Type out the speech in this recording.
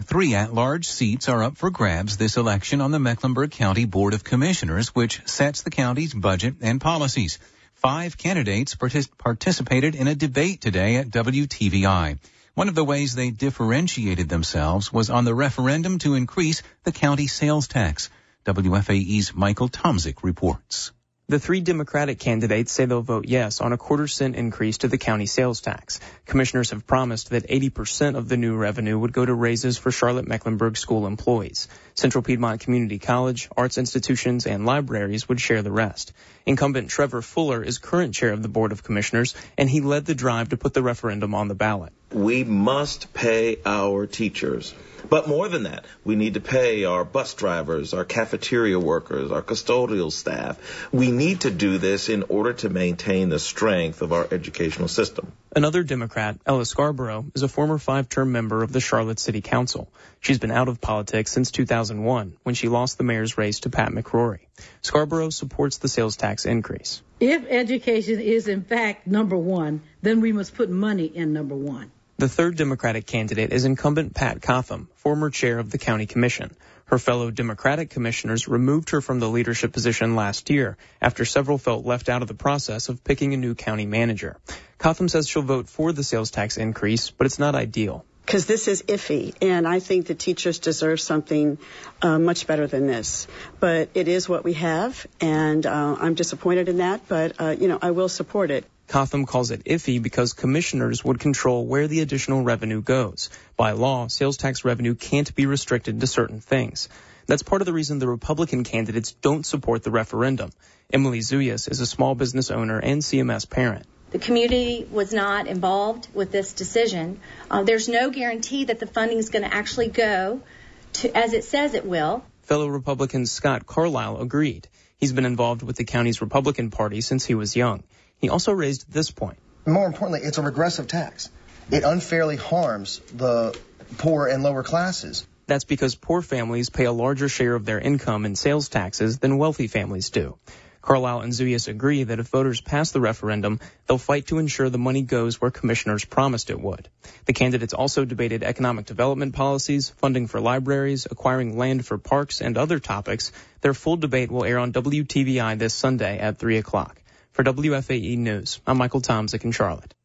3 at-large seats are up for grabs this election on the Mecklenburg County Board of Commissioners, which sets the county's budget and policies. 5 candidates participated in a debate today at WTVI. One of the ways they differentiated themselves was on the referendum to increase the county sales tax. WFAE's Michael Tomzik reports. The 3 Democratic candidates say they'll vote yes on a quarter-cent increase to the county sales tax. Commissioners have promised that 80% of the new revenue would go to raises for Charlotte-Mecklenburg school employees. Central Piedmont Community College, arts institutions, and libraries would share the rest. Incumbent Trevor Fuller is current chair of the Board of Commissioners, and he led the drive to put the referendum on the ballot. We must pay our teachers. But more than that, we need to pay our bus drivers, our cafeteria workers, our custodial staff. We need to do this in order to maintain the strength of our educational system. Another Democrat, Ella Scarborough, is a former 5-term member of the Charlotte City Council. She's been out of politics since 2001, when she lost the mayor's race to Pat McCrory. Scarborough supports the sales tax increase. If education is in fact number one, then we must put money in number one. The 3rd Democratic candidate is incumbent Pat Cotham, former chair of the county commission. Her fellow Democratic commissioners removed her from the leadership position last year after several felt left out of the process of picking a new county manager. Cotham says she'll vote for the sales tax increase, but it's not ideal. Because this is iffy, and I think the teachers deserve something much better than this. But it is what we have, and I'm disappointed in that, but, I will support it. Cotham calls it iffy because commissioners would control where the additional revenue goes. By law, sales tax revenue can't be restricted to certain things. That's part of the reason the Republican candidates don't support the referendum. Emily Zuyas is a small business owner and CMS parent. The community was not involved with this decision. There's no guarantee that the funding is going to actually go to as it says it will. Fellow Republican Scott Carlisle agreed. He's been involved with the county's Republican Party since he was young. He also raised this point. More importantly, it's a regressive tax. It unfairly harms the poor and lower classes. That's because poor families pay a larger share of their income in sales taxes than wealthy families do. Carlisle and Zuyas agree that if voters pass the referendum, they'll fight to ensure the money goes where commissioners promised it would. The candidates also debated economic development policies, funding for libraries, acquiring land for parks, and other topics. Their full debate will air on WTVI this Sunday at 3 o'clock. For WFAE News, I'm Michael Tomzik in Charlotte.